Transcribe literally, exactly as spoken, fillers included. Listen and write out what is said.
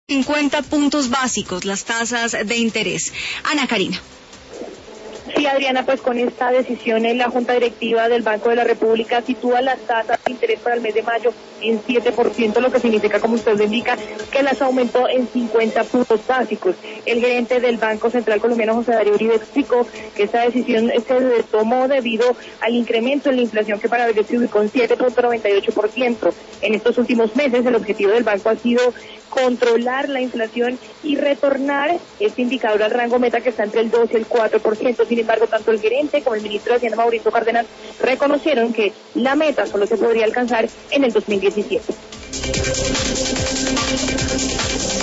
cincuenta puntos básicos las tasas de interés. Ana Karina. Sí, Adriana, pues con esta decisión en la Junta Directiva del Banco de la República sitúa las tasas de interés para el mes de mayo en siete por ciento, lo que significa, como usted lo indica, que las aumentó en cincuenta puntos básicos. El gerente del Banco Central Colombiano, José Darío Uribe, explicó que esta decisión se tomó debido al incremento en la inflación, que para abril se ubicó en siete punto noventa y ocho por ciento. En estos últimos meses, el objetivo del banco ha sido controlar la inflación y retornar este indicador al rango meta, que está entre el dos y el cuatro por ciento. Sin embargo, tanto el gerente como el ministro de Hacienda, Mauricio Cárdenas, reconocieron que la meta solo se podría alcanzar en el dos mil diecisiete.